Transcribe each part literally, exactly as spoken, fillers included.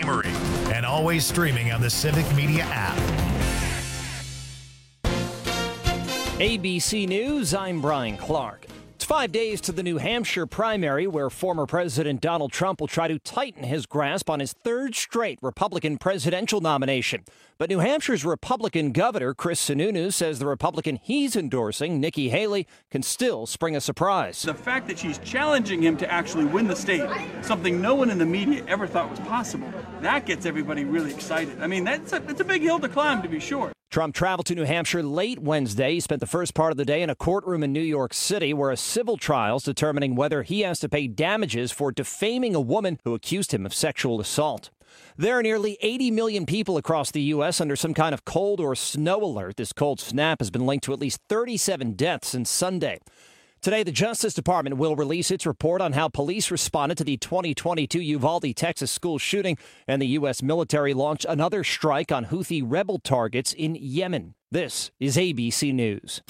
Murray. And always streaming on the Civic Media app. A B C News, I'm Brian Clark. It's five days to the New Hampshire primary, where former President Donald Trump will try to tighten his grasp on his third straight Republican presidential nomination. But New Hampshire's Republican governor, Chris Sununu, says the Republican he's endorsing, Nikki Haley, can still spring a surprise. The fact that she's challenging him to actually win the state, something no one in the media ever thought was possible, that gets everybody really excited. I mean, that's a, that's a big hill to climb, to be sure. Trump traveled to New Hampshire late Wednesday. He spent the first part of the day in a courtroom in New York City where a civil trial is determining whether he has to pay damages for defaming a woman who accused him of sexual assault. There are nearly eighty million people across the U S under some kind of cold or snow alert. This cold snap has been linked to at least thirty-seven deaths since Sunday. Today, the Justice Department will release its report on how police responded to the twenty twenty-two Uvalde, Texas school shooting, and the U S military launched another strike on Houthi rebel targets in Yemen. This is A B C News.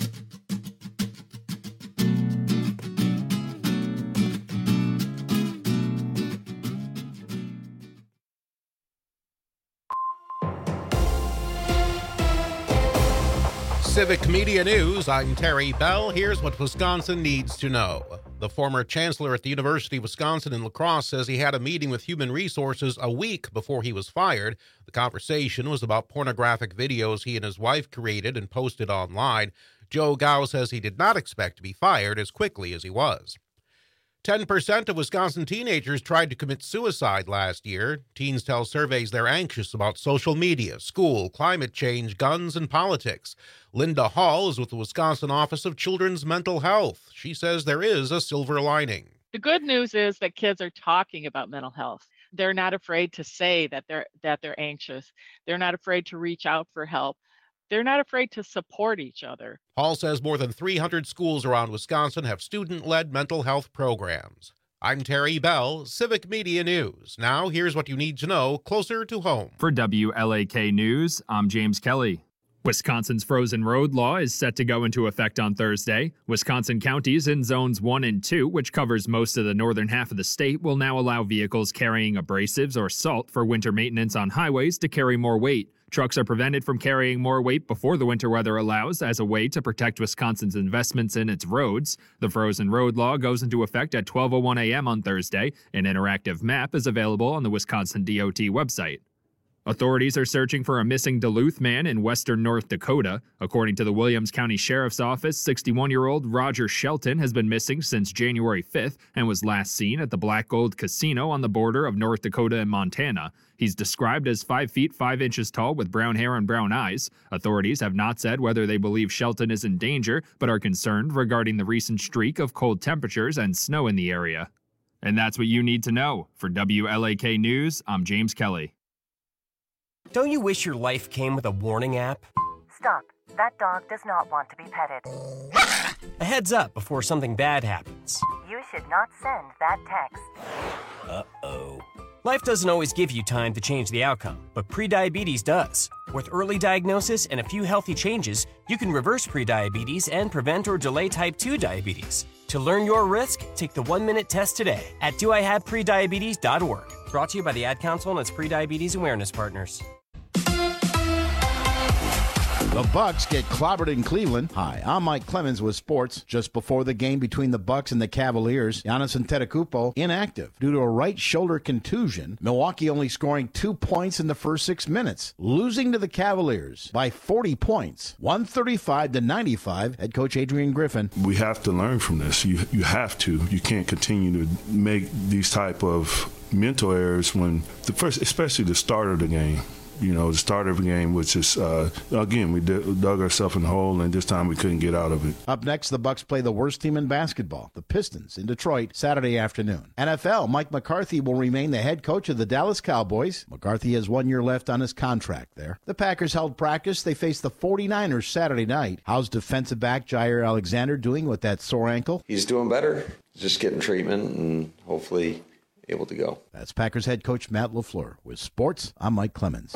Civic Media News, I'm Terry Bell. Here's what Wisconsin needs to know. The former chancellor at the University of Wisconsin in La Crosse says he had a meeting with Human Resources a week before he was fired. The conversation was about pornographic videos he and his wife created and posted online. Joe Gao says he did not expect to be fired as quickly as he was. ten percent of Wisconsin teenagers tried to commit suicide last year. Teens tell surveys they're anxious about social media, school, climate change, guns, and politics. Linda Hall is with the Wisconsin Office of Children's Mental Health. She says there is a silver lining. The good news is that kids are talking about mental health. They're not afraid to say that they're that they're anxious. They're not afraid to reach out for help. They're not afraid to support each other. Hall says more than three hundred schools around Wisconsin have student-led mental health programs. I'm Terry Bell, Civic Media News. Now, here's what you need to know closer to home. For W L A K News, I'm James Kelly. Wisconsin's frozen road law is set to go into effect on Thursday. Wisconsin counties in zones one and two, which covers most of the northern half of the state, will now allow vehicles carrying abrasives or salt for winter maintenance on highways to carry more weight. Trucks are prevented from carrying more weight before the winter weather allows as a way to protect Wisconsin's investments in its roads. The frozen road law goes into effect at twelve oh one a.m. on Thursday. An interactive map is available on the Wisconsin D O T website. Authorities are searching for a missing Duluth man in western North Dakota. According to the Williams County Sheriff's Office, sixty-one-year-old Roger Shelton has been missing since January fifth and was last seen at the Black Gold Casino on the border of North Dakota and Montana. He's described as five feet five inches tall with brown hair and brown eyes. Authorities have not said whether they believe Shelton is in danger, but are concerned regarding the recent streak of cold temperatures and snow in the area. And that's what you need to know. For W L A K News, I'm James Kelly. Don't you wish your life came with a warning app? Stop. That dog does not want to be petted. A heads up before something bad happens. You should not send that text. Uh-oh. Life doesn't always give you time to change the outcome, but prediabetes does. With early diagnosis and a few healthy changes, you can reverse prediabetes and prevent or delay type two diabetes. To learn your risk, take the one-minute test today at do I have prediabetes dot org. Brought to you by the Ad Council and its prediabetes awareness partners. The Bucks get clobbered in Cleveland. Hi, I'm Mike Clemens with sports. Just before the game between the Bucks and the Cavaliers, Giannis Antetokounmpo inactive due to a right shoulder contusion. Milwaukee only scoring two points in the first six minutes, losing to the Cavaliers by forty points, one thirty-five to ninety-five. Head coach Adrian Griffin. We have to learn from this. You you have to. You can't continue to make these type of mental errors when the first, especially the start of the game. You know, the start of the game, which is, uh, again, we did, dug ourselves in the hole, and this time we couldn't get out of it. Up next, the Bucks play the worst team in basketball, the Pistons, in Detroit, Saturday afternoon. N F L, Mike McCarthy will remain the head coach of the Dallas Cowboys. McCarthy has one year left on his contract there. The Packers held practice. They face the forty-niners Saturday night. How's defensive back Jair Alexander doing with that sore ankle? He's doing better. Just getting treatment and hopefully able to go. That's Packers head coach Matt LaFleur. With sports, I'm Mike Clemens.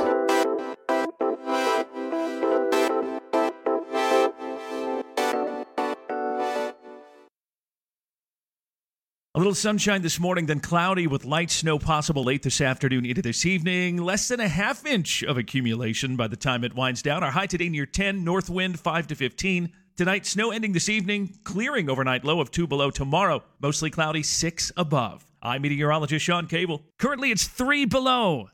A little sunshine this morning, then cloudy with light snow possible late this afternoon into this evening. Less than a half inch of accumulation by the time it winds down. Our high today near ten, north wind five to fifteen. Tonight, snow ending this evening, clearing overnight, low of two below. Tomorrow, mostly cloudy, six above. I'm meteorologist Sean Cable. Currently, it's three below.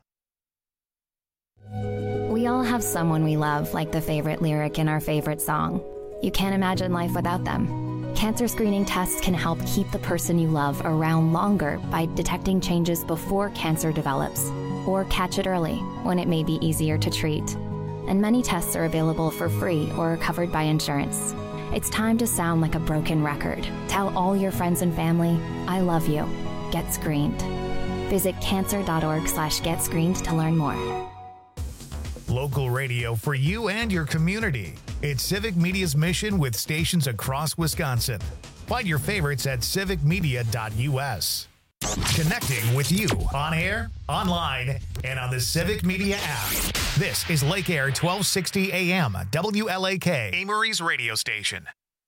We all have someone we love, like the favorite lyric in our favorite song. You can't imagine life without them. Cancer screening tests can help keep the person you love around longer by detecting changes before cancer develops, or catch it early when it may be easier to treat. And many tests are available for free or are covered by insurance. It's time to sound like a broken record. Tell all your friends and family, I love you. Get screened. Visit cancer.org slash get screened to learn more. Local radio for you and your community. It's Civic Media's mission with stations across Wisconsin. Find your favorites at civic media dot u s. Connecting with you on air, online, and on the Civic Media app. This is Lake Air twelve sixty A M, W L A K, Amory's radio station.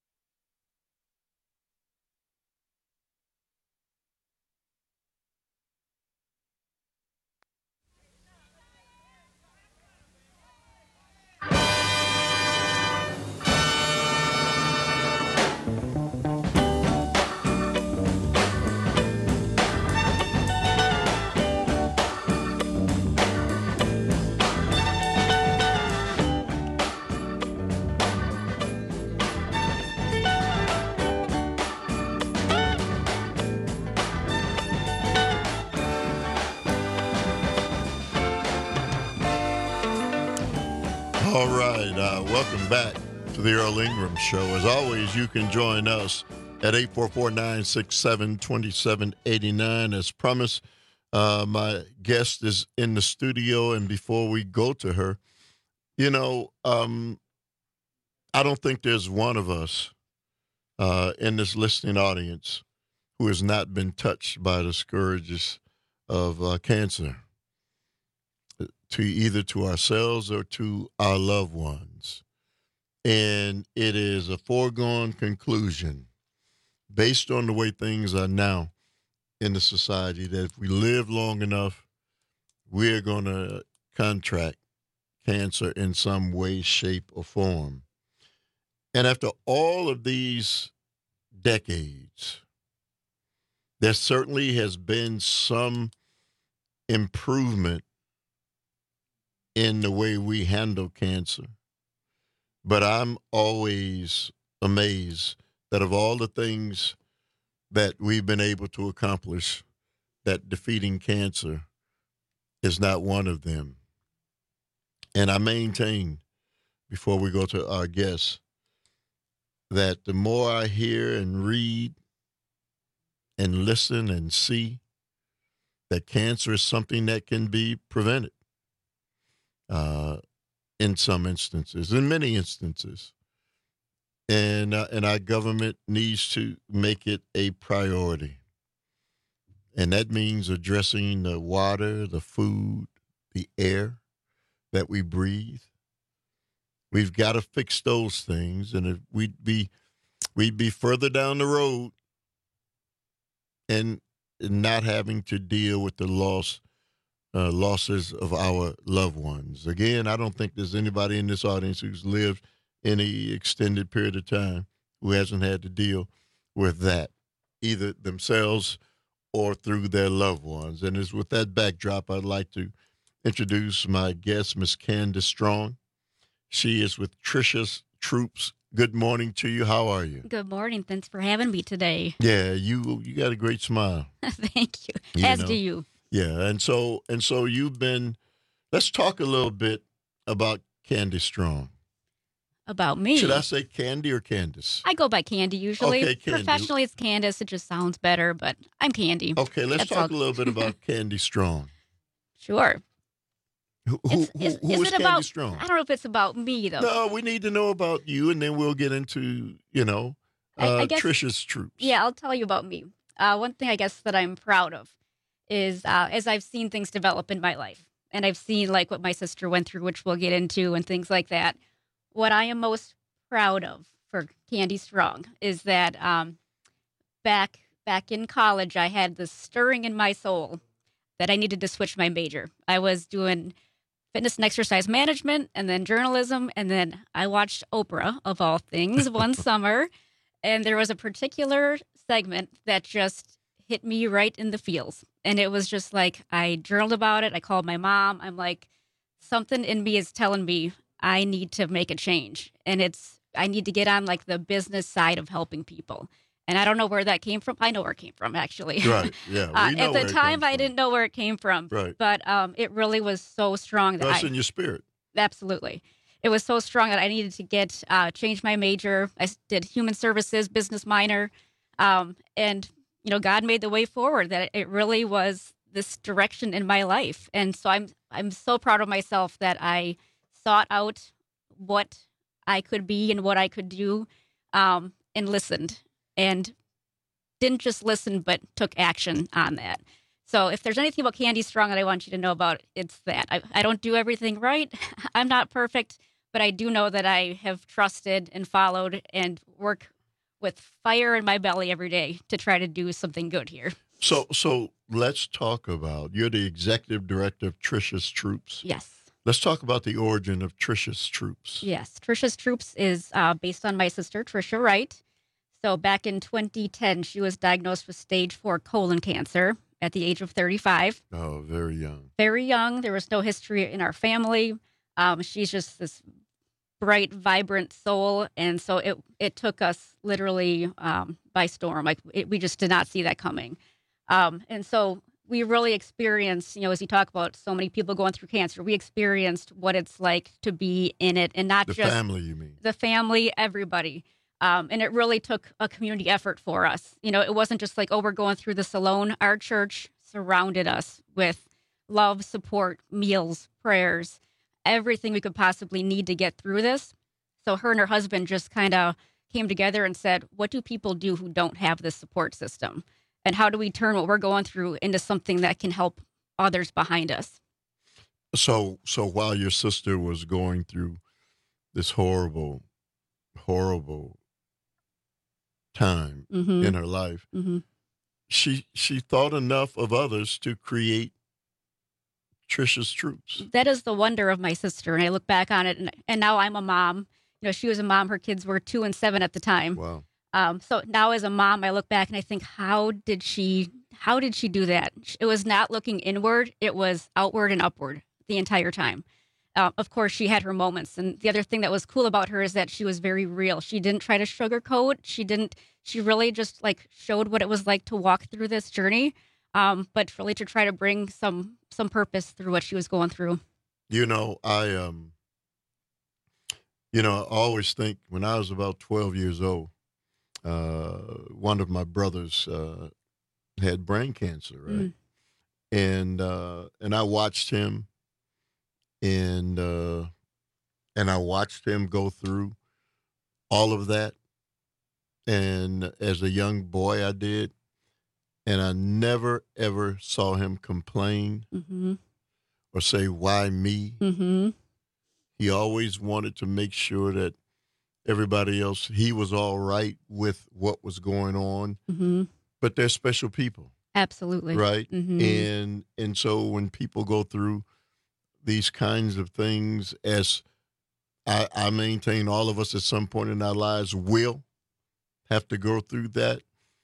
All right, uh, welcome back to the Earl Ingram Show. As always, you can join us at eight four four, nine six seven, two seven eight nine. As promised, uh, my guest is in the studio, and before we go to her, you know, um, I don't think there's one of us uh, in this listening audience who has not been touched by the scourges of uh, cancer, to either to ourselves or to our loved ones. And it is a foregone conclusion, based on the way things are now in the society, that if we live long enough, we're going to contract cancer in some way, shape, or form. And after all of these decades, there certainly has been some improvement in the way we handle cancer. But I'm always amazed that of all the things that we've been able to accomplish, that defeating cancer is not one of them. And I maintain, before we go to our guests, that the more I hear and read and listen and see, that cancer is something that can be prevented. Uh, in some instances, in many instances. And, uh, and our government needs to make it a priority. And that means addressing the water, the food, the air that we breathe. We've got to fix those things. And if we'd be, we'd be further down the road and not having to deal with the loss Uh, losses of our loved ones. Again, I don't think there's anybody in this audience who's lived any extended period of time who hasn't had to deal with that, either themselves or through their loved ones. And it's with that backdrop, I'd like to introduce my guest, Miss Candace Strong. She is with Trisha's Troops. Good morning to you. How are you? Good morning. Thanks for having me today. Yeah, you you got a great smile. Thank you. you As know? do you. Yeah, and so and so you've been. Let's talk a little bit about Candy Strong. About me? Should I say Candy or Candace? I go by Candy usually. Okay, Candy. Professionally, it's Candace. It just sounds better, but I'm Candy. Okay, let's That's talk all. a little bit about Candy Strong. Sure. Who, who, Is, is, who is is it Candy about? Strong? I don't know if it's about me though. No, we need to know about you, and then we'll get into you know I- uh, I guess- Trisha's Troops. Yeah, I'll tell you about me. Uh, one thing I guess that I'm proud of is uh, as I've seen things develop in my life, and I've seen like what my sister went through, which we'll get into, and things like that. What I am most proud of for Candy Strong is that um, back back in college, I had this stirring in my soul that I needed to switch my major. I was doing fitness and exercise management and then journalism. And then I watched Oprah, of all things, one summer. And there was a particular segment that just hit me right in the feels. And it was just like, I journaled about it. I called my mom. I'm like, something in me is telling me I need to make a change. And it's, I need to get on like the business side of helping people. And I don't know where that came from. I know where it came from, actually. Right, yeah. uh, We know at where the it time, comes I didn't know where it came from. Right. But um, it really was so strong that That's I... in your spirit. Absolutely. It was so strong that I needed to get, uh, change my major. I s- did human services, business minor. Um, and, you know, God made the way forward, that it really was this direction in my life. And so I'm, I'm so proud of myself that I sought out what I could be and what I could do, um, and listened, and didn't just listen, but took action on that. So if there's anything about Candy Strong that I want you to know about, it's that. I, I don't do everything right. I'm not perfect, but I do know that I have trusted and followed and work with fire in my belly every day to try to do something good here. So, so let's talk about, you're the executive director of Trisha's Troops. Yes. Let's talk about the origin of Trisha's Troops. Yes. Trisha's Troops is uh, based on my sister, Trisha Wright. So back in twenty ten, she was diagnosed with stage four colon cancer at the age of thirty-five. Oh, very young. Very young. There was no history in our family. Um, she's just this bright, vibrant soul. And so it, it took us literally um, by storm. Like it, we just did not see that coming. Um, and so we really experienced, you know, as you talk about so many people going through cancer, we experienced what it's like to be in it, and not The just family, you mean? the family, everybody. Um, and it really took a community effort for us. You know, it wasn't just like, oh, we're going through this alone. Our church surrounded us with love, support, meals, prayers, everything we could possibly need to get through this. So her and her husband just kind of came together and said, what do people do who don't have this support system? And how do we turn what we're going through into something that can help others behind us? So, so while your sister was going through this horrible, horrible time Mhm. in her life, Mm-hmm. she she thought enough of others to create Trisha's Troops. That is the wonder of my sister. And I look back on it, and, and now I'm a mom. You know, she was a mom. Her kids were two and seven at the time. Wow. Um, so now as a mom, I look back and I think, how did she, how did she do that? It was not looking inward. It was outward and upward the entire time. Uh, of course, she had her moments. And the other thing that was cool about her is that she was very real. She didn't try to sugarcoat. She didn't, she really just like showed what it was like to walk through this journey. Um, but really to try to bring some, some purpose through what she was going through. You know, I, um, you know, I always think when I was about twelve years old, uh, one of my brothers uh, had brain cancer, right? Mm. And uh, and I watched him, and uh, and I watched him go through all of that. And as a young boy, I did, and I never ever saw him complain Mm-hmm. or say, "Why me?" Mm-hmm. He always wanted to make sure that everybody else, he was all right with what was going on. Mm-hmm. But they're special people, Absolutely. right? Mm-hmm. And and so when people go through these kinds of things, as I, I maintain all of us at some point in our lives will have to go through that.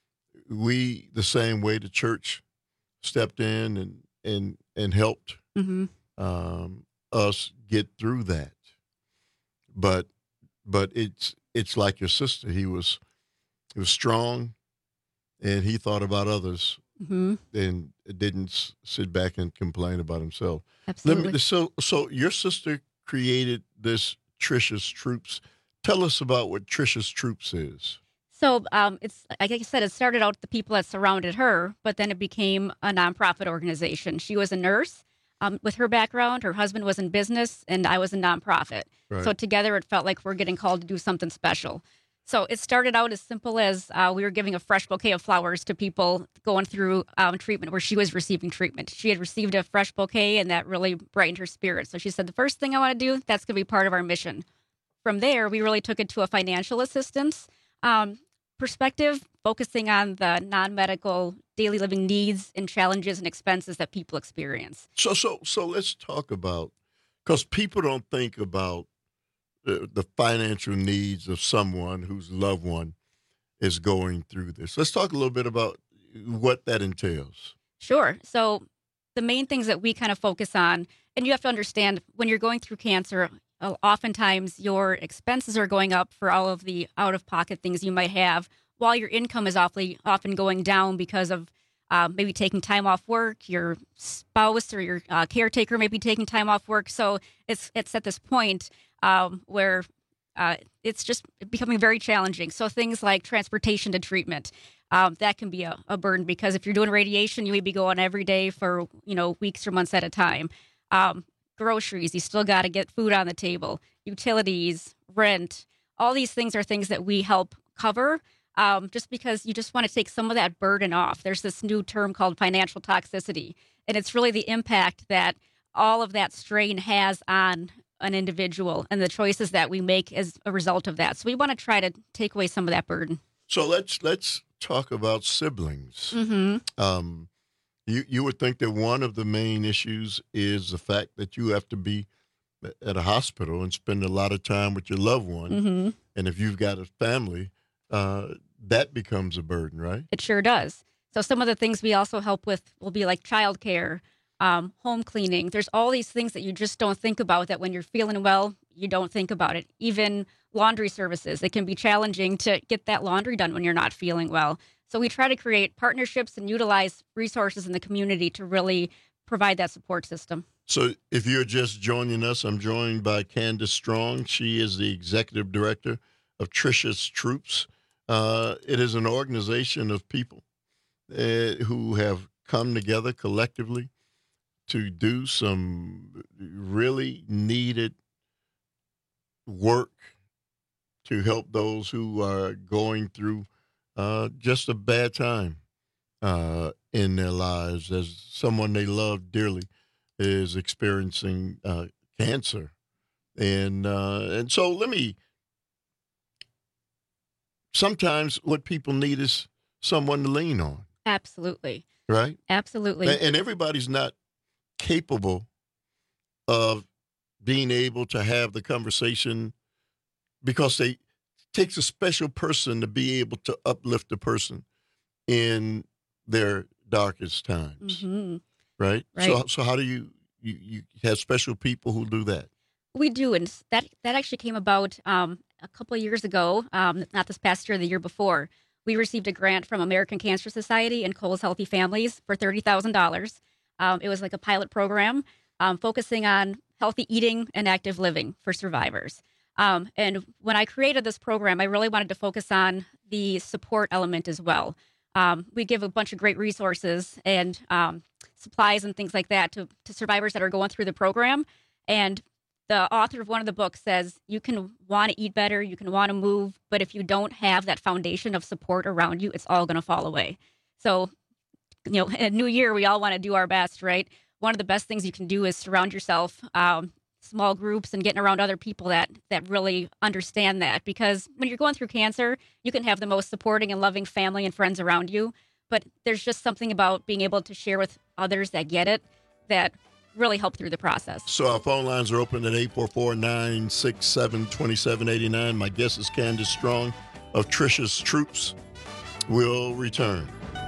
We, the same way the church stepped in and and and helped Mm-hmm. um, us get through that. But but it's it's like your sister. He was he was strong, and he thought about others, Mm-hmm. and didn't s- sit back and complain about himself. Absolutely. Let me, so so your sister created this Trisha's Troops. Tell us about what Trisha's Troops is. So um, it's like I said, it started out with the people that surrounded her, but then it became a nonprofit organization. She was a nurse. Um, with her background, her husband was in business, and I was a nonprofit. Right. So together, it felt like we're getting called to do something special. So it started out as simple as uh, we were giving a fresh bouquet of flowers to people going through um, treatment where she was receiving treatment. She had received a fresh bouquet, and that really brightened her spirit. So she said, the first thing I want to do, that's going to be part of our mission. From there, we really took it to a financial assistance. Um, perspective, focusing on the non-medical daily living needs and challenges and expenses that people experience. So, so, so let's talk about, because people don't think about the, the financial needs of someone whose loved one is going through this. Let's talk a little bit about what that entails. Sure. So the main things that we kind of focus on, and you have to understand when you're going through cancer, uh, oftentimes your expenses are going up for all of the out-of-pocket things you might have, while your income is awfully often going down because of uh, maybe taking time off work, your spouse or your uh, caretaker may be taking time off work. So it's it's at this point um, where uh, it's just becoming very challenging. So things like transportation to treatment, um, that can be a, a burden because if you're doing radiation, you may be going every day for, you know, weeks or months at a time. Um, groceries, you still got to get food on the table, utilities, rent, all these things are things that we help cover. Um, just because you just want to take some of that burden off. There's this new term called financial toxicity, and it's really the impact that all of that strain has on an individual and the choices that we make as a result of that. So we want to try to take away some of that burden. So let's let's talk about siblings. Mm-hmm. Um, you you would think that one of the main issues is the fact that you have to be at a hospital and spend a lot of time with your loved one, Mm-hmm. and if you've got a family, uh, that becomes a burden, right? It sure does. So some of the things we also help with will be like childcare, um, home cleaning. There's all these things that you just don't think about that when you're feeling well, you don't think about it. Even laundry services. It can be challenging to get that laundry done when you're not feeling well. So we try to create partnerships and utilize resources in the community to really provide that support system. So if you're just joining us, I'm joined by Candace Strong. She is the executive director of Trisha's Troops. Uh, it is an organization of people uh, who have come together collectively to do some really needed work to help those who are going through uh, just a bad time uh, in their lives, as someone they love dearly is experiencing uh, cancer. And uh, and so let me, sometimes what people need is someone to lean on. Absolutely. Right? Absolutely. And everybody's not capable of being able to have the conversation because they it takes a special person to be able to uplift a person in their darkest times. Mm-hmm. Right? Right. So so how do you, you, you have special people who do that? We do, and that that actually came about um, a couple of years ago, um, not this past year, the year before. We received a grant from American Cancer Society and Cole's Healthy Families for thirty thousand dollars. Um, it was like a pilot program um, focusing on healthy eating and active living for survivors. Um, and when I created this program, I really wanted to focus on the support element as well. Um, we give a bunch of great resources and um, supplies and things like that to, to survivors that are going through the program. And the author of one of the books says you can want to eat better, you can want to move, but if you don't have that foundation of support around you, it's all going to fall away. So, you know, in a new year, we all want to do our best, right? One of the best things you can do is surround yourself, um, small groups, and getting around other people that that really understand that. Because when you're going through cancer, you can have the most supporting and loving family and friends around you, but there's just something about being able to share with others that get it that really help through the process. So our phone lines are open at eight four four, nine six seven, two seven eight nine. My guest is Candace Strong of Trisha's Troops. We'll return.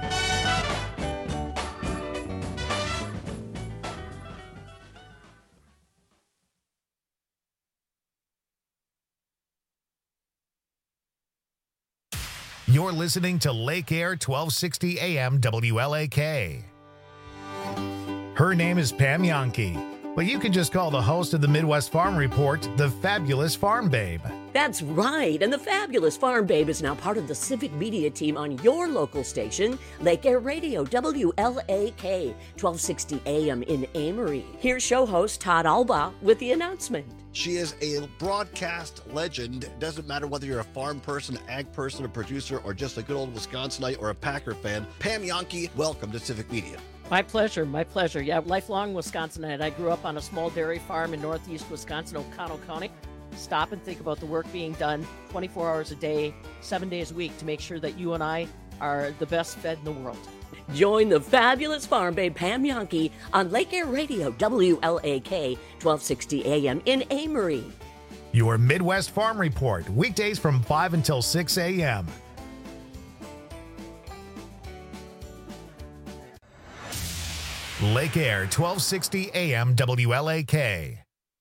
You're listening to Lake Air twelve sixty A M W L A K. Her name is Pam Yankee, but you can just call the host of the Midwest Farm Report the Fabulous Farm Babe. That's right, and the Fabulous Farm Babe is now part of the civic media team on your local station, Lake Air Radio, W L A K, twelve sixty A M in Amory. Here's show host Todd Alba with the announcement. She is a broadcast legend. It doesn't matter whether you're a farm person, ag person, a producer, or just a good old Wisconsinite or a Packer fan. Pam Yankee, welcome to Civic Media. My pleasure, my pleasure. Yeah, lifelong Wisconsinite. I grew up on a small dairy farm in northeast Wisconsin, O'Connell County. stop and think about the work being done twenty-four hours a day, seven days a week to make sure that you and I are the best fed in the world. Join the fabulous farm babe Pam Yonke on Lake Air Radio, W L A K, twelve sixty A M in Amory. Your Midwest Farm Report, weekdays from five until six a.m. Lake Air, twelve sixty A M W L A K.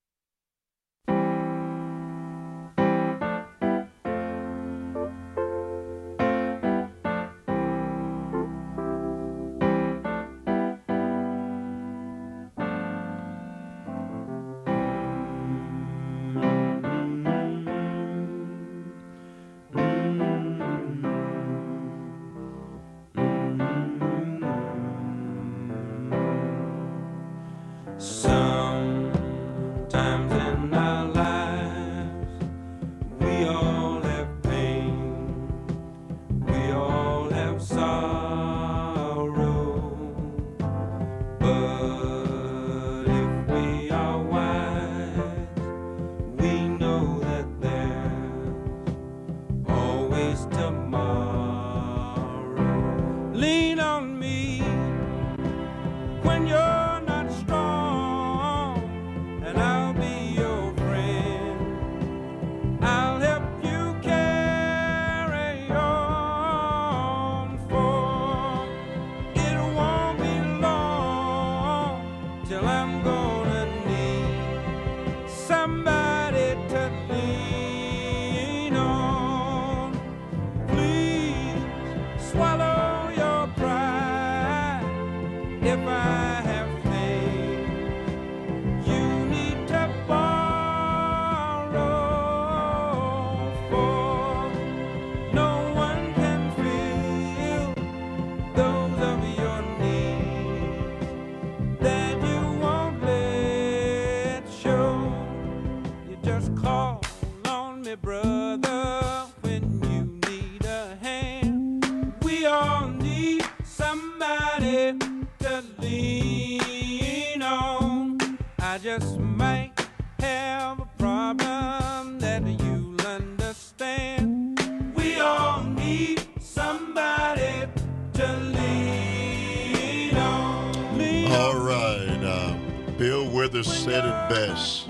Said it best.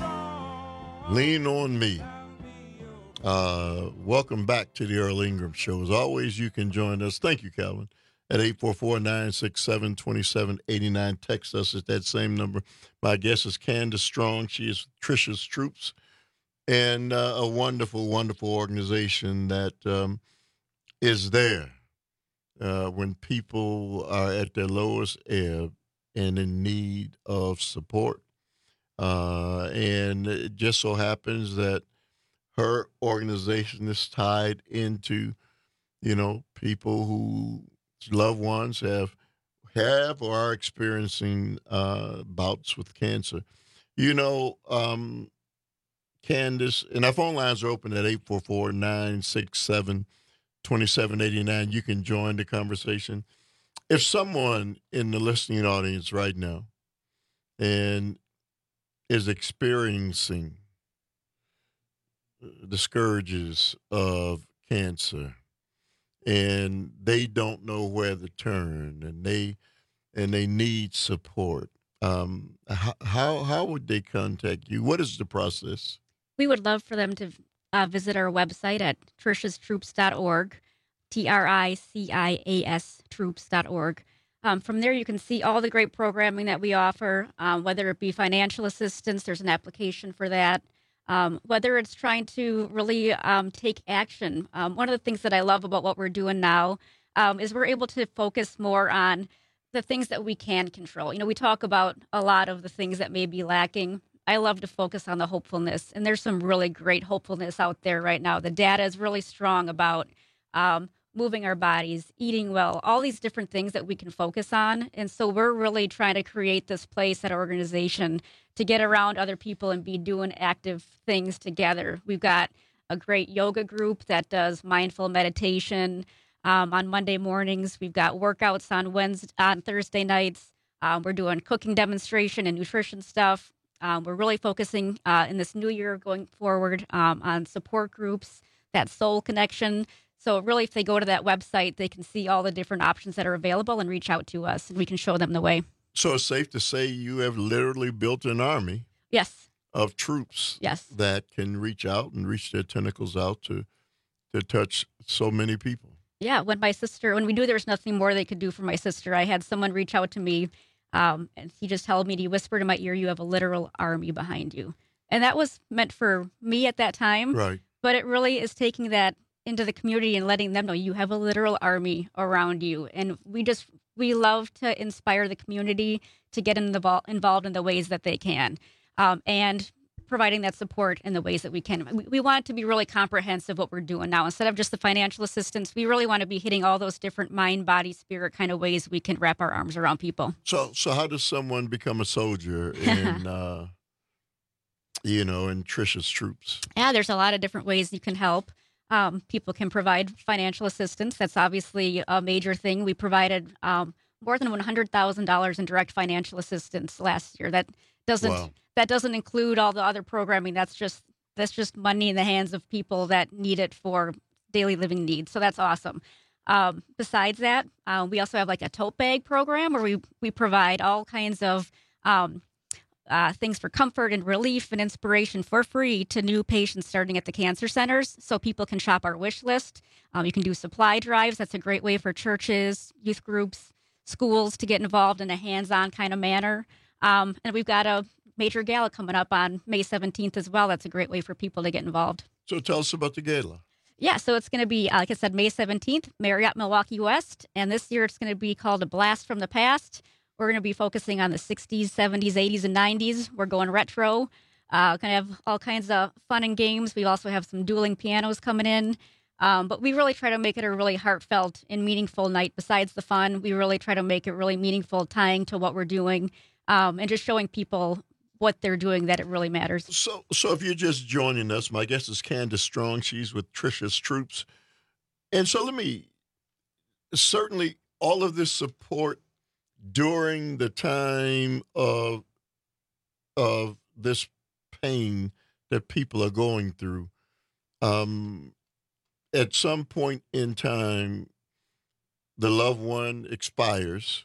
Lean on me. Uh, welcome back to the Earl Ingram Show. As always, you can join us. Thank you, Calvin. At eight four four, nine six seven, two seven eight nine. Text us at that same number. My guest is Candace Strong. She is Trisha's Troops, and uh, a wonderful, wonderful organization that um, is there uh, when people are at their lowest ebb and in need of support. Uh, and it just so happens that her organization is tied into, you know, people whose loved ones have have or are experiencing uh, bouts with cancer. You know, um, Candace, and our phone lines are open at eight four four, nine six seven, two seven eight nine. You can join the conversation. If someone in the listening audience right now and is experiencing the scourges of cancer and they don't know where to turn and they and they need support, um, how, how how would they contact you? What is the process? We would love for them to uh, visit our website at tricias troops dot org, T R I C I A S troops dot org. Um, from there, you can see all the great programming that we offer, um, whether it be financial assistance, there's an application for that, um, whether it's trying to really um, take action. Um, one of the things that I love about what we're doing now um, is we're able to focus more on the things that we can control. You know, we talk about a lot of the things that may be lacking. I love to focus on the hopefulness, and there's some really great hopefulness out there right now. The data is really strong about um, moving our bodies, eating well, all these different things that we can focus on. And so we're really trying to create this place at our organization to get around other people and be doing active things together. We've got a great yoga group that does mindful meditation um, on Monday mornings. We've got workouts on Wednesday, on Thursday nights. Um, we're doing cooking demonstration and nutrition stuff. Um, we're really focusing uh, in this new year going forward um, on support groups, that soul connection. So really, if they go to that website, they can see all the different options that are available and reach out to us, and we can show them the way. So it's safe to say you have literally built an army. Yes. Of troops. Yes. That can reach out and reach their tentacles out to to touch so many people. Yeah, when my sister, when we knew there was nothing more they could do for my sister, I had someone reach out to me, um, and he just told me, he whispered in my ear, "You have a literal army behind you." And that was meant for me at that time. Right. But it really is taking that into the community and letting them know you have a literal army around you. And we just, we love to inspire the community to get in the vol- involved in the ways that they can. Um, and providing that support in the ways that we can. We, we want it to be really comprehensive what we're doing now. Instead of just the financial assistance, we really want to be hitting all those different mind, body, spirit kind of ways we can wrap our arms around people. So, so how does someone become a soldier in, uh, you know, in Trisha's troops? Yeah, there's a lot of different ways you can help. Um, people can provide financial assistance. That's obviously a major thing. We provided um, more than one hundred thousand dollars in direct financial assistance last year. That doesn't Wow. that doesn't include all the other programming. That's just that's just money in the hands of people that need it for daily living needs. So that's awesome. Um, besides that, uh, we also have like a tote bag program where we we provide all kinds of um, uh, things for comfort and relief and inspiration for free to new patients starting at the cancer centers, so people can shop our wish list. Um, you can do supply drives. That's a great way for churches, youth groups, schools to get involved in a hands-on kind of manner. Um, and we've got a major gala coming up on May seventeenth as well. That's a great way for people to get involved. So tell us about the gala. Yeah, so it's going to be, uh, like I said, May seventeenth, Marriott Milwaukee West. And this year it's going to be called A Blast from the Past. We're going to be focusing on the sixties, seventies, eighties, and nineties. We're going retro. Uh, going to have all kinds of fun and games. We also have some dueling pianos coming in. Um, but we really try to make it a really heartfelt and meaningful night. Besides the fun, we really try to make it really meaningful, tying to what we're doing, um, and just showing people what they're doing, that it really matters. So, so if you're just joining us, my guest is Candace Strong. She's with Trisha's Troops. And so let me, certainly all of this support during the time of, of this pain that people are going through, um, at some point in time, the loved one expires.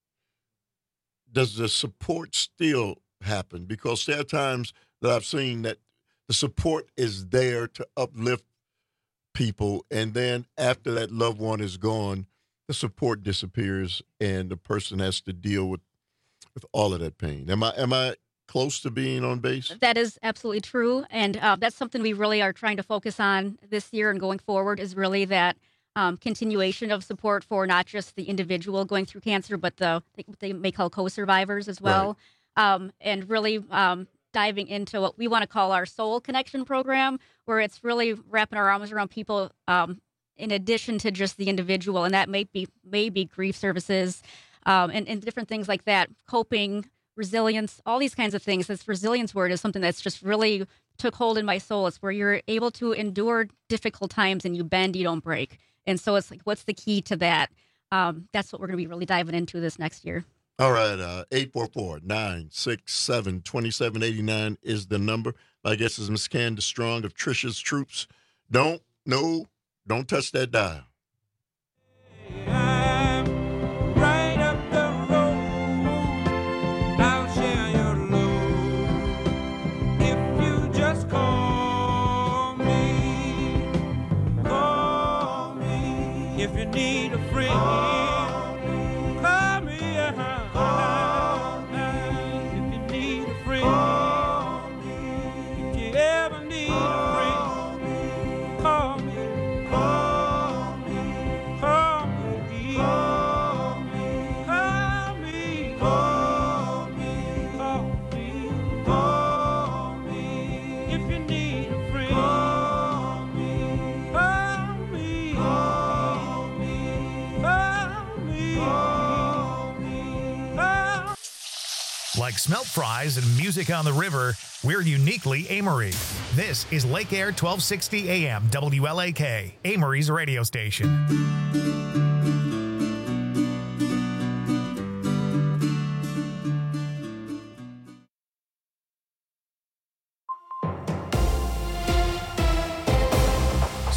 Does the support still happen? Because there are times that I've seen that the support is there to uplift people, and then after that loved one is gone, the support disappears, and the person has to deal with with all of that pain. Am I am I close to being on base? That is absolutely true, and uh, that's something we really are trying to focus on this year and going forward, is really that um, continuation of support for not just the individual going through cancer, but the what they may call co-survivors as well. Right. Um, and really um, diving into what we want to call our Soul Connection program, where it's really wrapping our arms around people um, in addition to just the individual, and that may be maybe grief services um, and, and different things like that, coping, resilience, all these kinds of things. This resilience word is something that's just really took hold in my soul. It's where you're able to endure difficult times and you bend, you don't break. And so it's like, what's the key to that? Um, that's what we're going to be really diving into this next year. All right, uh, eight four four, nine six seven, two seven eight nine is the number. My guest is Miss Candace Strong of Trisha's Troops. Don't, no, don't touch that dial. Right up the road, I'll share your load. If you just call me, call me. If you need a friend, call me. Call me. Call me. If you need a friend, call me. If you ever need a friend, call me. Call me. Call me. Call me. Call me. Call me. Call me. Call me. If you need a friend, call me. Call me. Call me. Call me. Call me. Like smelt fries and music on the river, we're uniquely Amory. This is Lake Air twelve sixty A M W L A K, Amory's radio station.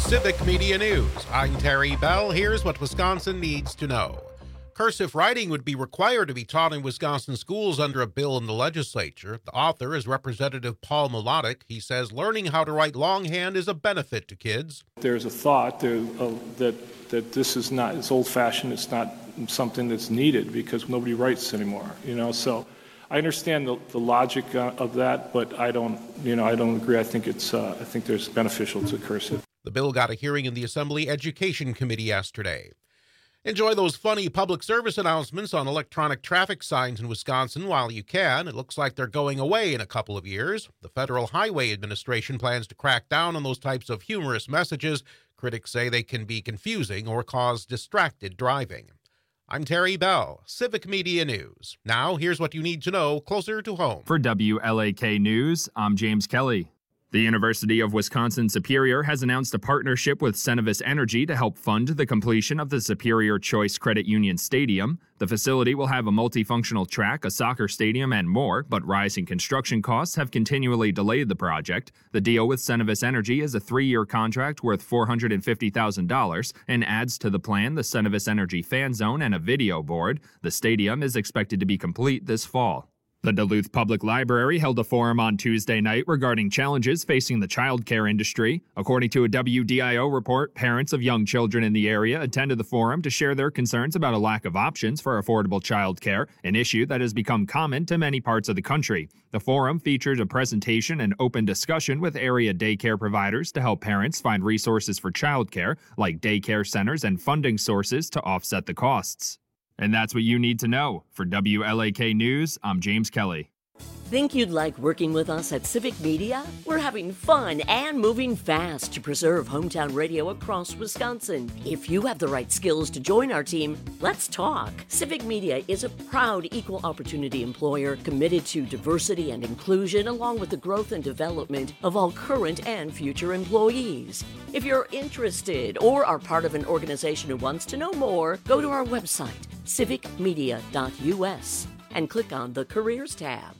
Civic Media News. I'm Terry Bell. Here's what Wisconsin needs to know. Cursive writing would be required to be taught in Wisconsin schools under a bill in the legislature. The author is Representative Paul Mlodek. He says learning how to write longhand is a benefit to kids. There's a thought there, uh, that that this is not, it's old-fashioned, it's not something that's needed because nobody writes anymore, you know, so I understand the, the logic uh, of that, but I don't, you know, I don't agree. I think it's, uh, I think there's beneficial to cursive. The bill got a hearing in the Assembly Education Committee yesterday. Enjoy those funny public service announcements on electronic traffic signs in Wisconsin while you can. It looks like they're going away in a couple of years. The Federal Highway Administration plans to crack down on those types of humorous messages. Critics say they can be confusing or cause distracted driving. I'm Terry Bell, Civic Media News. Now, here's what you need to know closer to home. For W L A K News, I'm James Kelly. The University of Wisconsin-Superior has announced a partnership with Cenovus Energy to help fund the completion of the Superior Choice Credit Union Stadium. The facility will have a multifunctional track, a soccer stadium, and more, but rising construction costs have continually delayed the project. The deal with Cenovus Energy is a three-year contract worth four hundred fifty thousand dollars and adds to the plan the Cenovus Energy fan zone and a video board. The stadium is expected to be complete this fall. The Duluth Public Library held a forum on Tuesday night regarding challenges facing the child care industry. According to a W D I O report, parents of young children in the area attended the forum to share their concerns about a lack of options for affordable child care, an issue that has become common to many parts of the country. The forum featured a presentation and open discussion with area daycare providers to help parents find resources for child care, like daycare centers and funding sources to offset the costs. And that's what you need to know. For W L A K News, I'm James Kelly. Think you'd like working with us at Civic Media? We're having fun and moving fast to preserve hometown radio across Wisconsin. If you have the right skills to join our team, let's talk. Civic Media is a proud equal opportunity employer committed to diversity and inclusion along with the growth and development of all current and future employees. If you're interested or are part of an organization who wants to know more, go to our website, civic media dot U S, and click on the Careers tab.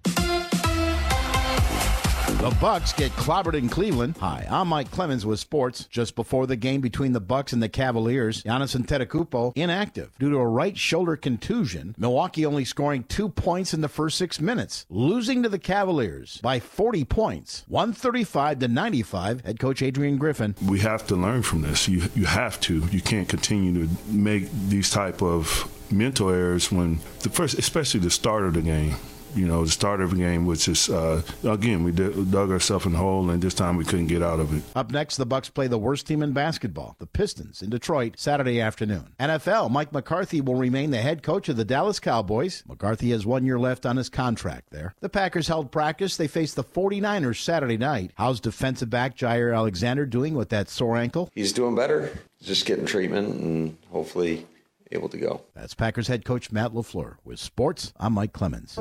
The Bucks get clobbered in Cleveland. Hi, I'm Mike Clemens with sports. Just before the game between the Bucks and the Cavaliers, Giannis Antetokounmpo inactive due to a right shoulder contusion. Milwaukee only scoring two points in the first six minutes, losing to the Cavaliers by forty points, one thirty-five to ninety-five. Head coach Adrian Griffin. We have to learn from this. You you have to. You can't continue to make these type of mental errors when the first, especially the start of the game. You know, the start of the game, which is, uh, again, we d- dug ourselves in the hole, and this time we couldn't get out of it. Up next, the Bucks play the worst team in basketball, the Pistons, in Detroit, Saturday afternoon. N F L, Mike McCarthy will remain the head coach of the Dallas Cowboys. McCarthy has one year left on his contract there. The Packers held practice. They face the forty-niners Saturday night. How's defensive back Jair Alexander doing with that sore ankle? He's doing better. Just getting treatment and hopefully able to go. That's Packers head coach Matt LaFleur. With sports, I'm Mike Clemens.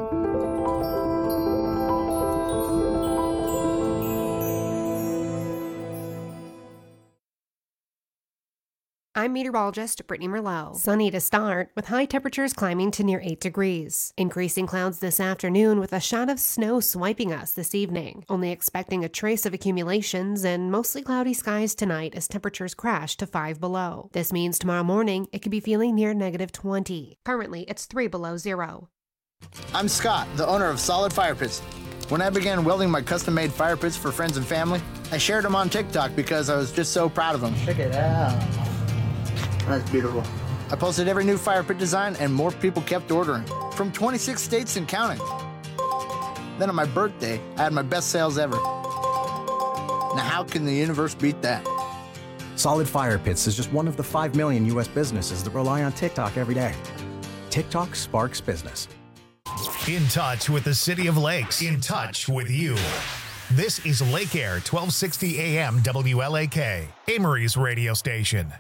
I'm meteorologist Brittany Merlot. Sunny to start, with high temperatures climbing to near eight degrees. Increasing clouds this afternoon with a shot of snow swiping us this evening. Only expecting a trace of accumulations and mostly cloudy skies tonight as temperatures crash to five below. This means tomorrow morning it could be feeling near negative twenty. Currently, it's three below zero. I'm Scott, the owner of Solid Fire Pits. When I began welding my custom-made fire pits for friends and family, I shared them on TikTok because I was just so proud of them. Check it out. That's beautiful. I posted every new fire pit design and more people kept ordering. From twenty-six states and counting. Then on my birthday, I had my best sales ever. Now how can the universe beat that? Solid Fire Pits is just one of the five million U S businesses that rely on TikTok every day. TikTok sparks business. In touch with the City of Lakes. In touch with you. This is Lake Air twelve sixty A M W L A K, Amory's radio station.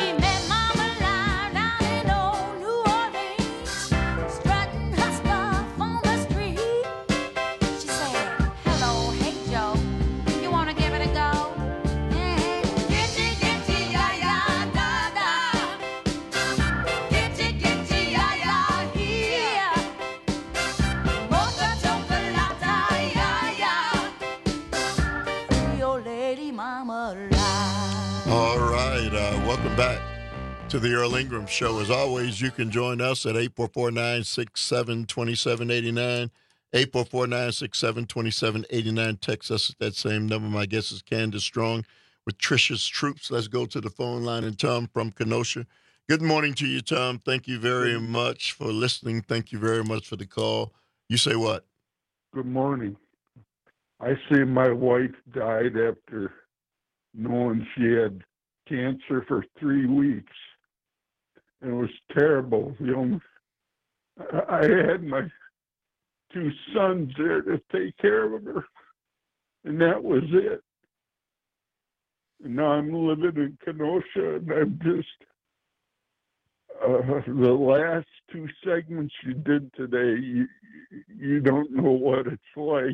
Strutting her stuff Welcome back to the Earl Ingram Show. As always, you can join us at eight four four, nine six seven, two seven eight nine. eight four four, nine six seven, two seven eight nine. Text us at that same number. My guest is Candace Strong with Trisha's Troops. Let's go to the phone line. And Tom from Kenosha. Good morning to you, Tom. Thank you very much for listening. Thank you very much for the call. You say what? Good morning. I say my wife died after knowing she had cancer for three weeks. And it was terrible. You know, I had my two sons there to take care of her, and that was it. And now I'm living in Kenosha, and I'm just, uh, the last two segments you did today, you, you don't know what it's like.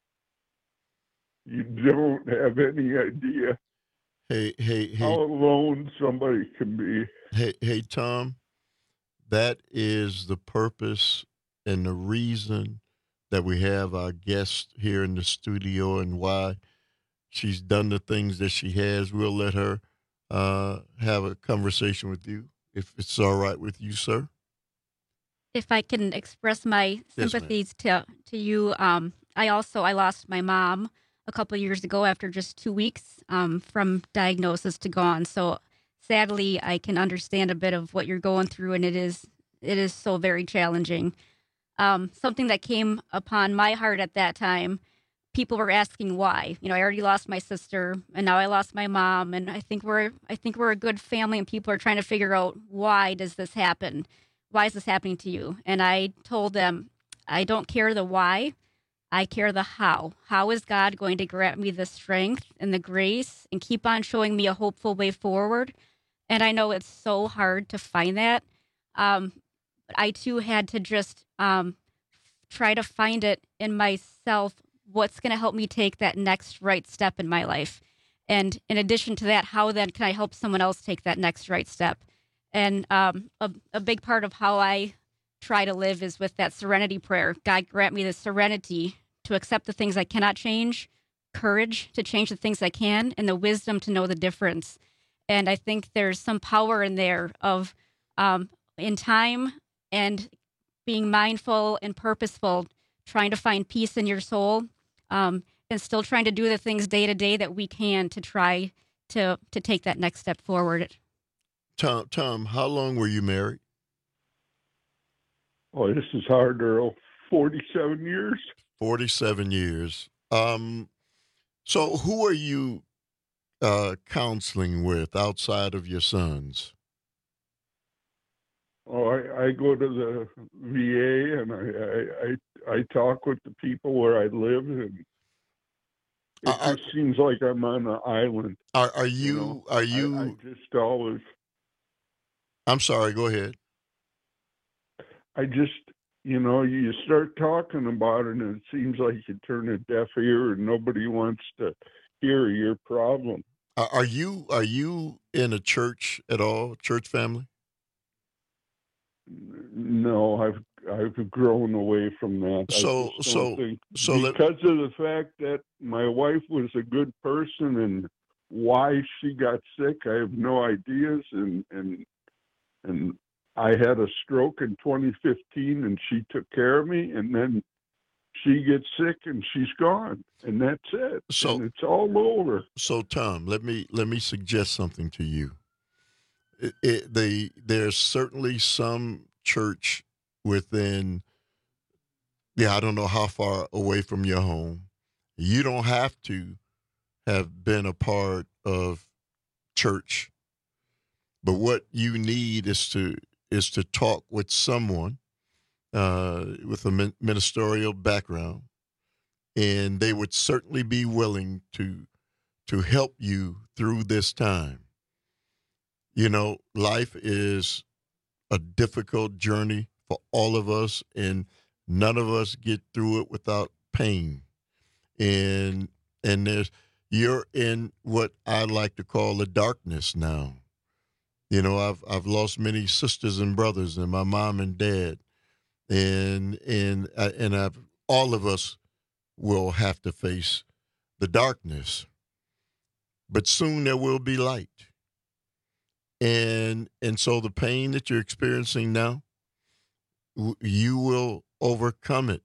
You don't have any idea Hey, hey, hey. how alone somebody can be. Hey, hey, Tom, that is the purpose and the reason that we have our guest here in the studio and why she's done the things that she has. We'll let her uh, have a conversation with you, if it's all right with you, sir. If I can express my Yes, sympathies to to you, um, I also I lost my mom a couple of years ago after just two weeks um, from diagnosis to gone. So sadly, I can understand a bit of what you're going through, and it is it is so very challenging. Um, something that came upon my heart at that time, people were asking why. You know, I already lost my sister, and now I lost my mom, and I think we're I think we're a good family, and people are trying to figure out, why does this happen? Why is this happening to you? And I told them, I don't care the why. I care the how. How is God going to grant me the strength and the grace and keep on showing me a hopeful way forward? And I know it's so hard to find that. Um, but I, too, had to just um, try to find it in myself, what's going to help me take that next right step in my life. And in addition to that, how then can I help someone else take that next right step? And um, a, a big part of how I try to live is with that serenity prayer. God, grant me the serenity to accept the things I cannot change, courage to change the things I can, and the wisdom to know the difference. And I think there's some power in there of um, in time and being mindful and purposeful, trying to find peace in your soul, um, and still trying to do the things day to day that we can to try to to take that next step forward. Tom, Tom, how long were you married? Oh, this is hard, Earl. forty-seven years. forty-seven years. Um, so who are you uh, counseling with outside of your sons? Oh, I, I go to the V A and I, I, I, I talk with the people where I live, and it Uh, just seems like I'm on an island. Are, are you, know? are I, you, I just always, I'm sorry, go ahead. I just, you know, you start talking about it and it seems like you turn a deaf ear and nobody wants to hear your problem. Are, are you, are you in a church at all, church family? No, I've I've grown away from that. So- I just so- don't think, so let- because of the fact that my wife was a good person and why she got sick, I have no ideas. And and and I had a stroke in twenty fifteen, and she took care of me, and then she gets sick and she's gone, and that's it. So- and it's all over. So, Tom, let me let me suggest something to you. It, it, the there's certainly some church within. Yeah, I don't know how far away from your home. You don't have to have been a part of church, but what you need is to is to talk with someone uh, with a min- ministerial background, and they would certainly be willing to to help you through this time. You know, life is a difficult journey for all of us, and none of us get through it without pain. And and there's you're in what I like to call the darkness now. You know, I've I've lost many sisters and brothers, and my mom and dad, and and and I've all of us will have to face the darkness. But soon there will be light. And and so the pain that you're experiencing now, w- you will overcome it.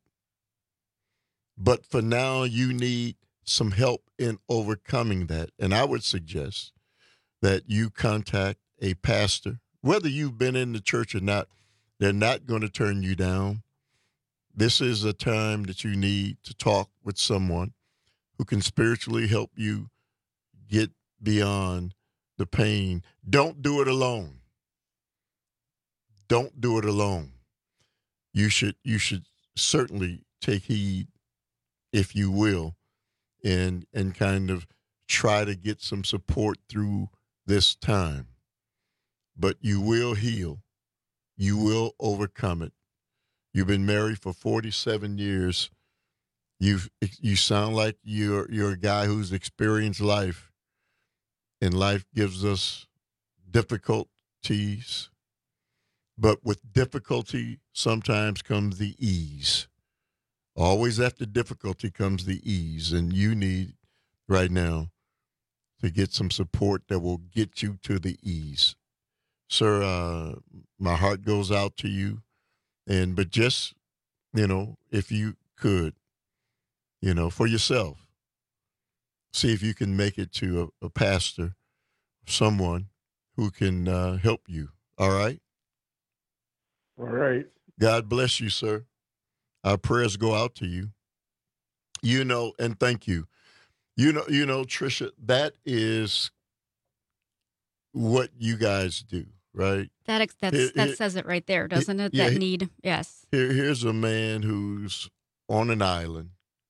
But for now, you need some help in overcoming that. And I would suggest that you contact a pastor. Whether you've been in the church or not, they're not going to turn you down. This is a time that you need to talk with someone who can spiritually help you get beyond the pain. Don't do it alone. Don't do it alone. You should you should certainly take heed, if you will, and and kind of try to get some support through this time. But you will heal. You will overcome it. You've been married for forty-seven years. You've you sound like you're you're a guy who's experienced life. And life gives us difficulties, but with difficulty sometimes comes the ease. Always after difficulty comes the ease, and you need right now to get some support that will get you to the ease. Sir, uh, my heart goes out to you, and but just, you know, if you could, you know, for yourself, see if you can make it to a, a pastor, someone who can uh, help you. All right? All right. God bless you, sir. Our prayers go out to you. You know, and thank you. You know, you know, Tricia, that is what you guys do, right? That ex- that's, Here- that here- says it right there, doesn't it? yeah, That he- need, yes. Here, here's a man who's on an island.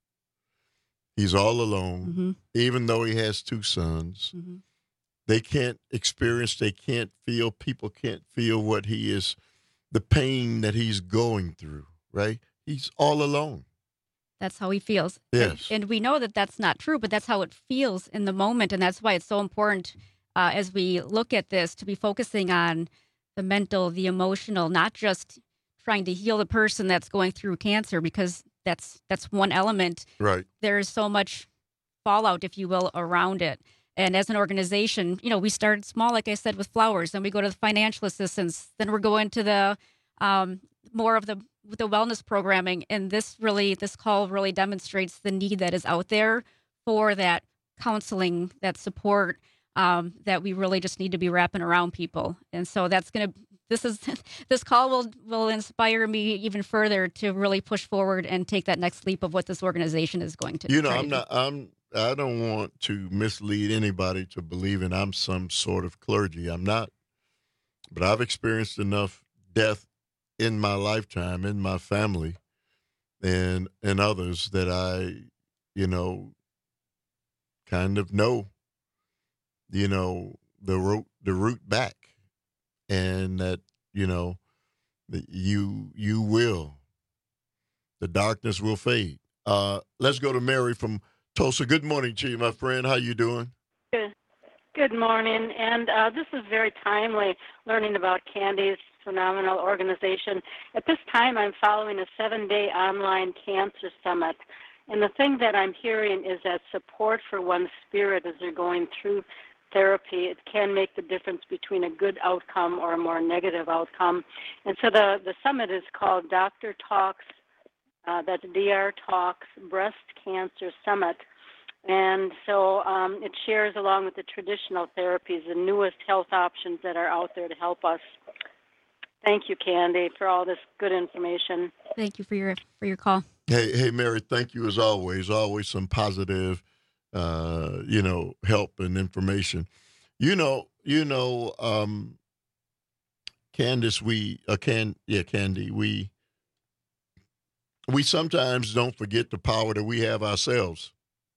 He's all alone, Mm-hmm. even though he has two sons. Mm-hmm. They can't experience, they can't feel, people can't feel what he is, the pain that he's going through, right? He's all alone. That's how he feels. Yes. And, and we know that that's not true, but that's how it feels in the moment. And that's why it's so important uh, as we look at this to be focusing on the mental, the emotional, not just trying to heal the person that's going through cancer, because that's that's one element. Right. There's so much fallout, if you will, around it. And as an organization, you know, we started small, like I said, with flowers. Then we go to the financial assistance. Then we're going to the um, more of the the wellness programming. And this really, this call really demonstrates the need that is out there for that counseling, that support um, that we really just need to be wrapping around people. And so that's going to, this is, this call will, will inspire me even further to really push forward and take that next leap of what this organization is going to do. You know, I'm not, I'm, I don't want to mislead anybody to believing I'm some sort of clergy. I'm not. But I've experienced enough death in my lifetime, in my family, and and others that I, you know, kind of know, you know, the route the route back, and that, you know, that you you will, the darkness will fade. Uh, let's go to Mary from Tulsa. Good morning to you, my friend. How you doing? Good, good morning. And uh, this is very timely, learning about Candy's phenomenal organization. At this time, I'm following a seven-day online cancer summit. And the thing that I'm hearing is that support for one's spirit as they're going through therapy, it can make the difference between a good outcome or a more negative outcome. And so the, the summit is called Doctor Talks, uh, that's D R Talks Breast Cancer Summit. And so um, it shares, along with the traditional therapies, the newest health options that are out there to help us. Thank you, Candy, for all this good information. Thank you for your for your call. Hey, hey, Mary, thank you as always. Always some positive, uh, you know, help and information. You know, you know, um, Candace, we, uh, can, yeah, Candy, we, we sometimes don't forget the power that we have ourselves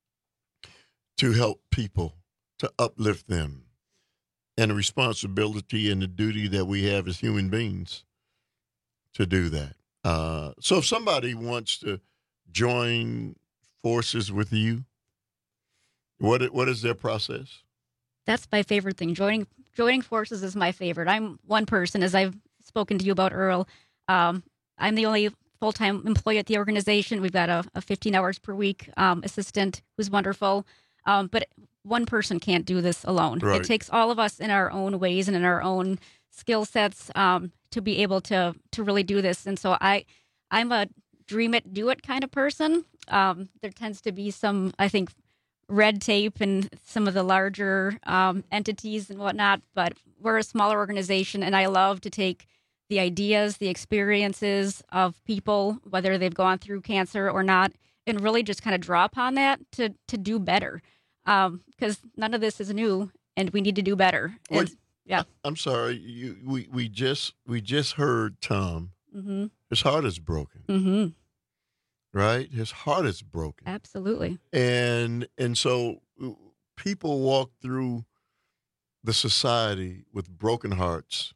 to help people, to uplift them, and the responsibility and the duty that we have as human beings to do that. Uh, so if somebody wants to join forces with you, what what is their process? That's my favorite thing. Joining joining forces is my favorite. I'm one person, as I've spoken to you about, Earl. Um, I'm the only full-time employee at the organization. We've got a, a fifteen hours per week um, assistant who's wonderful. Um, but one person can't do this alone. Right. It takes all of us in our own ways and in our own skill sets um, to be able to to really do this. And so I, I'm a dream it, do it kind of person. Um, there tends to be some, I think, red tape and some of the larger um, entities and whatnot, but we're a smaller organization, and I love to take the ideas, the experiences of people, whether they've gone through cancer or not, and really just kind of draw upon that to to do better. Because um, none of this is new, and we need to do better. Well, And, yeah. I'm sorry. You, we we just we just heard Tom. Mm-hmm. His heart is broken. Mm-hmm. Right? His heart is broken. Absolutely. And and so people walk through the society with broken hearts,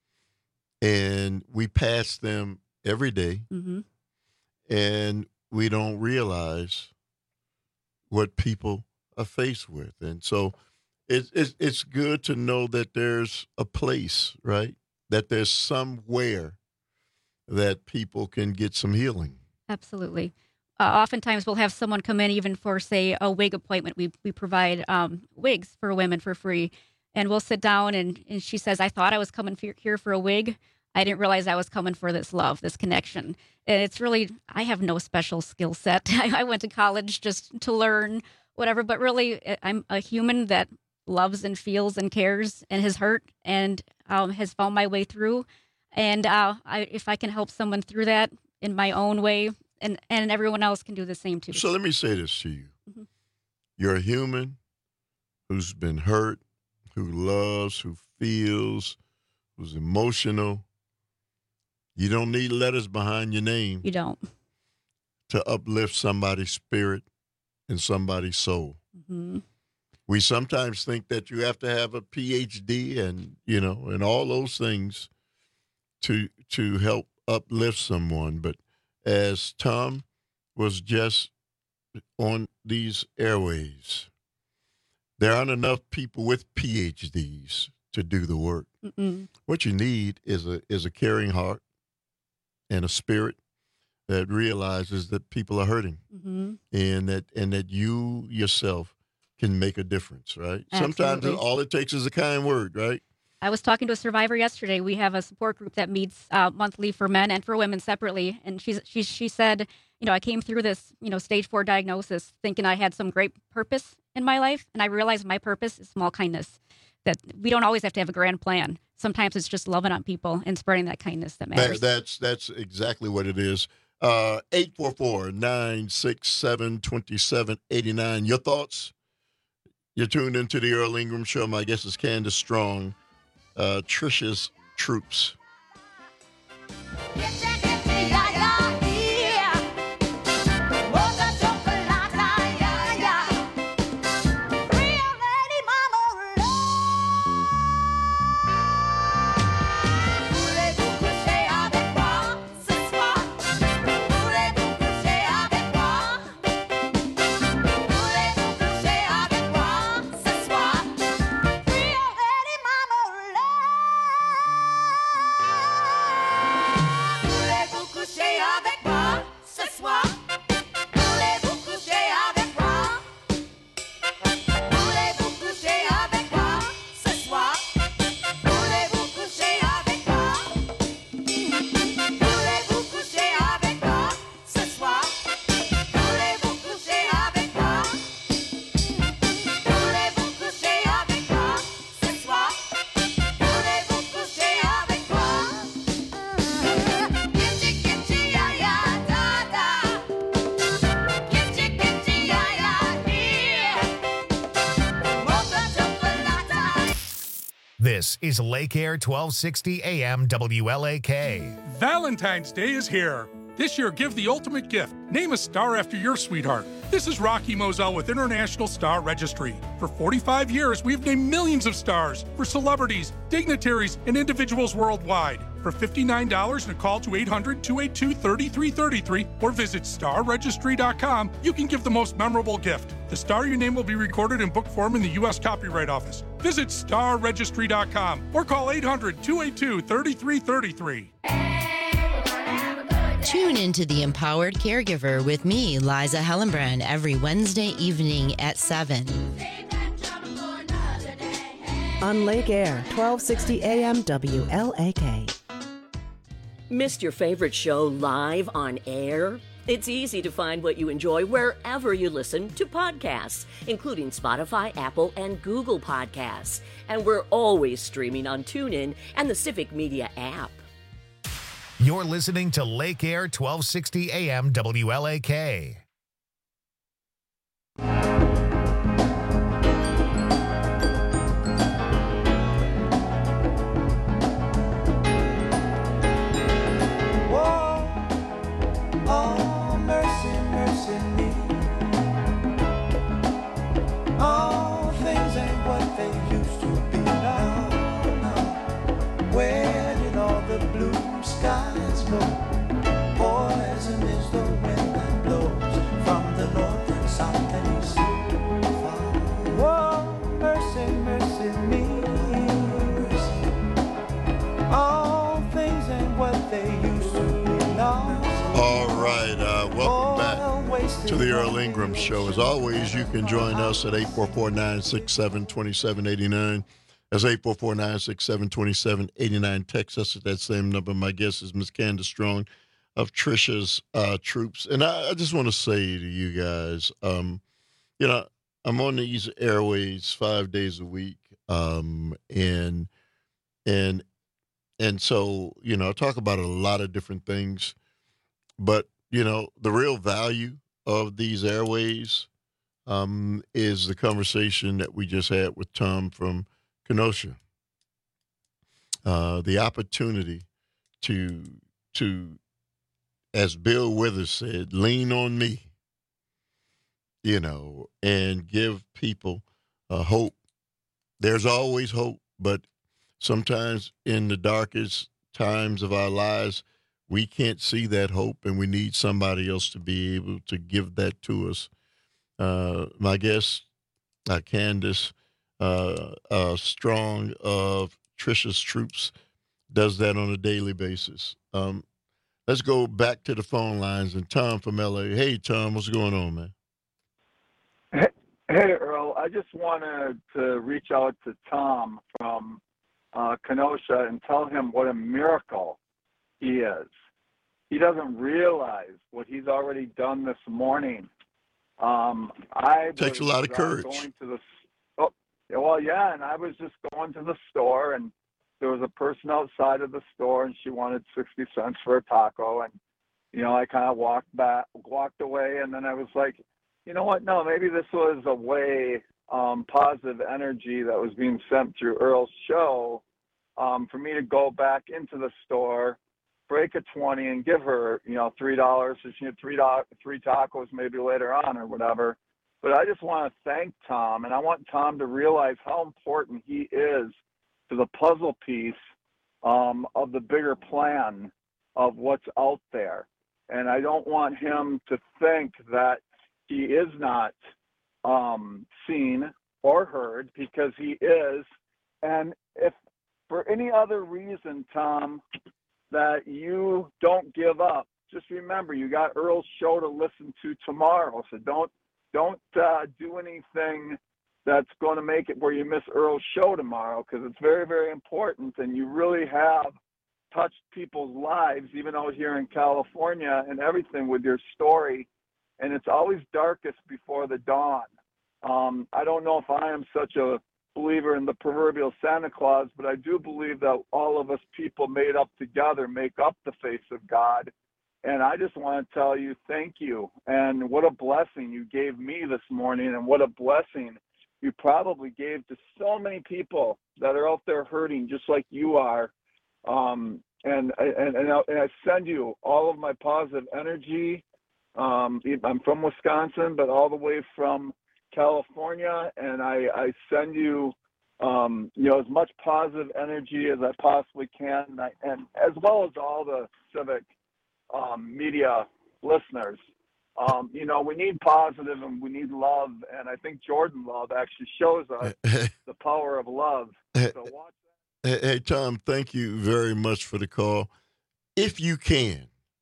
and we pass them every day, Mm-hmm. and we don't realize what people are faced with. And so it's, it's, it's good to know that there's a place, right? That there's somewhere that people can get some healing. Absolutely. Uh, oftentimes we'll have someone come in even for, say, a wig appointment. We we provide um, wigs for women for free. And we'll sit down, and, and she says, I thought I was coming for, here for a wig. I didn't realize I was coming for this love, this connection. And it's really, I have no special skill set. I, I went to college just to learn whatever, but really I'm a human that loves and feels and cares and has hurt and um, has found my way through. And uh, I, if I can help someone through that in my own way, and, and everyone else can do the same too. So let me say this to you. Mhm. You're a human who's been hurt, who loves, who feels, who's emotional. You don't need letters behind your name. You don't. To uplift somebody's spirit and somebody's soul. Mm-hmm. We sometimes think that you have to have a P H D and, you know, and all those things to to help uplift someone. But as Tom was just on these airways, there aren't enough people with P H Ds to do the work. Mm-mm. What you need is a is a caring heart and a spirit that realizes that people are hurting, Mm-hmm. and that and that you yourself can make a difference, right? Sometimes Absolutely. all it takes is a kind word, right? I was talking to a survivor yesterday. We have a support group that meets uh, monthly for men and for women separately. And she's, she she said, you know, I came through this, you know, stage four diagnosis thinking I had some great purpose in my life. And I realized my purpose is small kindness, that we don't always have to have a grand plan. Sometimes it's just loving on people and spreading that kindness that matters. That, that's that's exactly what it is. Uh, eight four four, nine six seven, two seven eight nine. Your thoughts? You're tuned into the Earl Ingram Show. My guest is Candace Strong, uh, Trisha's Troops. This is Lake Air twelve sixty A M W L A K. Valentine's Day is here. This year, give the ultimate gift. Name a star after your sweetheart. This is Rocky Moselle with International Star Registry. For forty-five years, we've named millions of stars for celebrities, dignitaries, and individuals worldwide. For fifty-nine dollars and a call to eight hundred, two eight two, three three three three or visit star registry dot com, you can give the most memorable gift. The star your name will be recorded in book form in the U S Copyright Office. Visit star registry dot com or call eight hundred, two eight two, three three three three. Tune into The Empowered Caregiver with me, Liza Hellenbrand, every Wednesday evening at seven. On Lake Air, twelve sixty A M W L A K. Missed your favorite show live on air? It's easy to find what you enjoy wherever you listen to podcasts, including Spotify, Apple, and Google Podcasts. And we're always streaming on TuneIn and the Civic Media app. You're listening to Lake Air twelve sixty A M W L A K. Oh, mercy, mercy me. All things ain't what they used to be now. now. Where did all the blue skies go? Poison is the wind that blows from the north and south and east. Oh, mercy, mercy me. All things ain't what they used to be now. All right, uh, welcome back to the Earl Ingram Show. As always, you can join us at eight four four, nine six seven, two seven eight nine. That's eight four four, nine six seven, two seven eight nine. Text us at that same number. My guest is Miss Candace Strong of Trisha's uh, Troops. And I, I just want to say to you guys, um, you know, I'm on these airways five days a week. Um, and, and, and so, you know, I talk about a lot of different things. But, you know, the real value of these airways um, is the conversation that we just had with Tom from Kenosha. Uh, the opportunity to, to, as Bill Withers said, lean on me, you know, and give people uh, hope. There's always hope, but sometimes in the darkest times of our lives, we can't see that hope, and we need somebody else to be able to give that to us. Uh, my guest, uh, Candace uh, uh, Strong of Trisha's Troops, does that on a daily basis. Um, let's go back to the phone lines. And Tom from L A. Hey, Tom, what's going on, man? Hey, hey Earl, I just wanted to reach out to Tom from uh, Kenosha and tell him what a miracle he is. He doesn't realize what he's already done this morning. Um, I takes was, a lot of uh, courage. Going to the, oh, well, yeah, and I was just going to the store, and there was a person outside of the store, and she wanted sixty cents for a taco, and you know, I kind of walked back, walked away, and then I was like, you know what? No, maybe this was a way, um, positive energy that was being sent through Earl's show, um, for me to go back into the store, break a twenty and give her, you know, three dollars. So she had three dollars, three tacos maybe later on or whatever. But I just want to thank Tom, and I want Tom to realize how important he is to the puzzle piece um, of the bigger plan of what's out there. And I don't want him to think that he is not um, seen or heard, because he is. And if for any other reason, Tom, that you don't give up, just remember you got Earl's show to listen to tomorrow. So don't don't uh, do anything that's going to make it where you miss Earl's show tomorrow, because it's very, very important, and you really have touched people's lives, even out here in California and everything, with your story. And it's always darkest before the dawn. Um, I don't know if I am such a believer in the proverbial Santa Claus, but I do believe that all of us people made up together make up the face of God. And I just want to tell you thank you, and what a blessing you gave me this morning, and what a blessing you probably gave to so many people that are out there hurting just like you are. Um, and, and, and, I, and I send you all of my positive energy. Um, I'm from Wisconsin, but all the way from California, and I, I send you, um, you know, as much positive energy as I possibly can, and, I, and as well as all the civic um, media listeners. Um, you know, we need positive and we need love, and I think Jordan Love actually shows us the power of love. So watch that. Hey, hey, Tom, thank you very much for the call. If you can,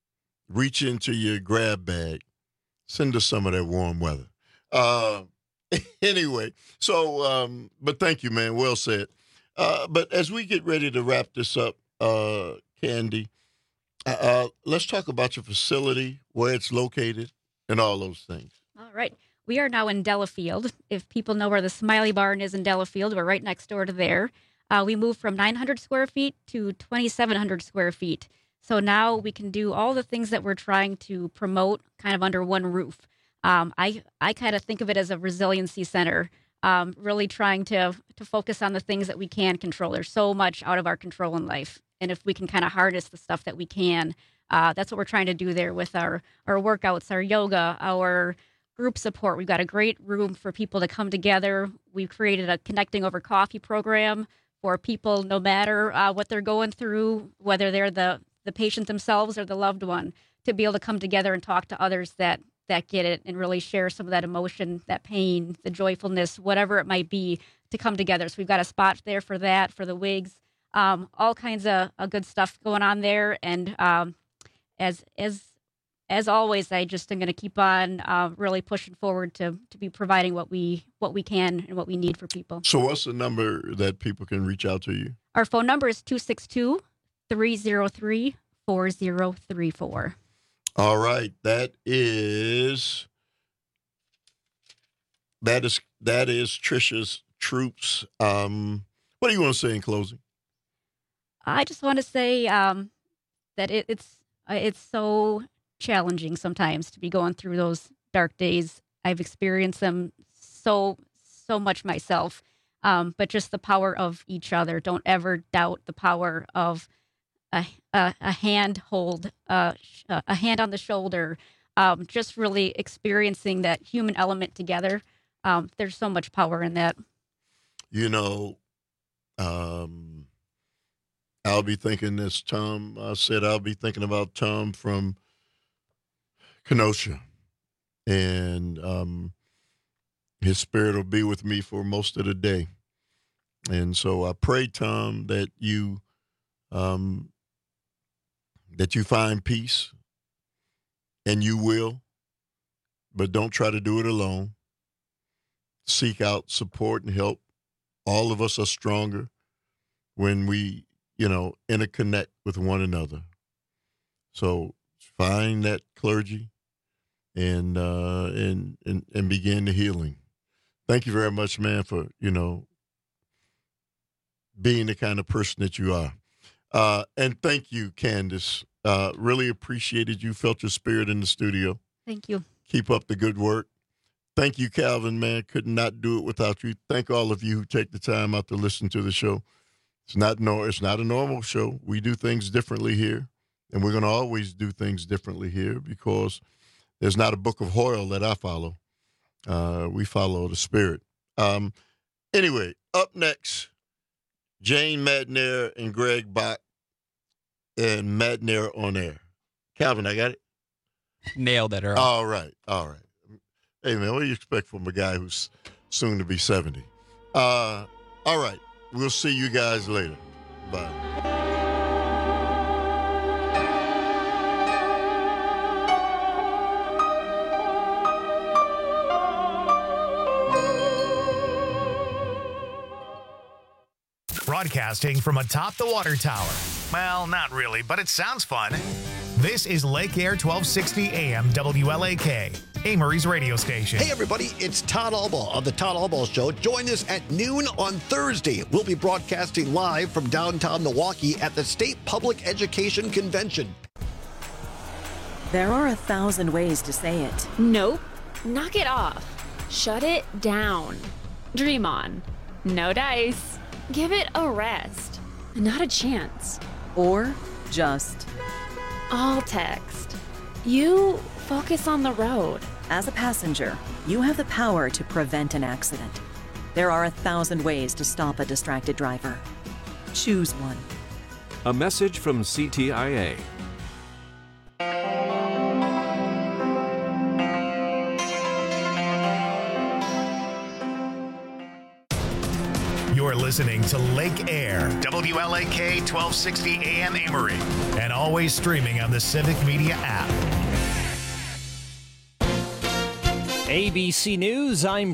reach into your grab bag. Send us some of that warm weather. Uh, anyway, so, um, but thank you, man. Well said. Uh, but as we get ready to wrap this up, uh, Candy, uh, let's talk about your facility, where it's located, and all those things. All right. We are now in Delafield. If people know where the Smiley Barn is in Delafield, we're right next door to there. Uh, we moved from nine hundred square feet to twenty-seven hundred square feet. So now we can do all the things that we're trying to promote kind of under one roof. Um, I I kind of think of it as a resiliency center, um, really trying to to focus on the things that we can control. There's so much out of our control in life. And if we can kind of harness the stuff that we can, uh, that's what we're trying to do there with our, our workouts, our yoga, our group support. We've got a great room for people to come together. We've created a Connecting Over Coffee program for people, no matter uh, what they're going through, whether they're the, the patient themselves or the loved one, to be able to come together and talk to others that, that get it and really share some of that emotion, that pain, the joyfulness, whatever it might be, to come together. So we've got a spot there for that, for the wigs, um, all kinds of, of good stuff going on there. And um, as as As always, I just am going to keep on uh, really pushing forward to to be providing what we what we can and what we need for people. So what's the number that people can reach out to you? Our phone number is two six two, three zero three, four zero three four. All right. That is that is that is Trisha's Troops. Um, what do you want to say in closing? I just want to say um, that it, it's uh, it's so challenging sometimes to be going through those dark days. I've experienced them so, so much myself. Um, but just the power of each other. Don't ever doubt the power of a, a, a hand hold, uh, a hand on the shoulder, um, just really experiencing that human element together. Um, there's so much power in that. You know, um, I'll be thinking this, Tom. I said I'll be thinking about Tom from Kenosha, and um, his spirit will be with me for most of the day. And so I pray, Tom, that you um, that you find peace, and you will, but don't try to do it alone. Seek out support and help. All of us are stronger when we, you know, interconnect with one another. So find that clergy and uh, and and and begin the healing. Thank you very much, man, for, you know, being the kind of person that you are. Uh, and thank you, Candace. Uh, really appreciated you. Felt your spirit in the studio. Thank you. Keep up the good work. Thank you, Calvin, man. Could not do it without you. Thank all of you who take the time out to listen to the show. It's not no, it's not a normal show. We do things differently here, and we're going to always do things differently here because there's not a book of Hoyle that I follow. Uh, we follow the Spirit. Um, anyway, up next, Jane Madnair and Greg Bach and Madnair on Air. Calvin, I got it? Nailed it, Earl. All right, all right. Hey, man, what do you expect from a guy who's soon to be seventy? Uh, all right. We'll see you guys later. Bye. Broadcasting from atop the water tower. Well, not really, but it sounds fun. This is Lake Air twelve sixty A M W L A K, Amory's radio station. Hey, everybody, it's Todd Albaugh of The Todd Albaugh Show. Join us at noon on Thursday. We'll be broadcasting live from downtown Milwaukee at the State Public Education Convention. There are a thousand ways to say it. Nope. Knock it off. Shut it down. Dream on. No dice. Give it a rest. Not a chance. Or just all text. You focus on the road. As a passenger, you have the power to prevent an accident. There are a thousand ways to stop a distracted driver. Choose one. A message from C T I A. You're listening to Lake Air, W L A K twelve sixty A M Amory, and always streaming on the Civic Media app. A B C News, I'm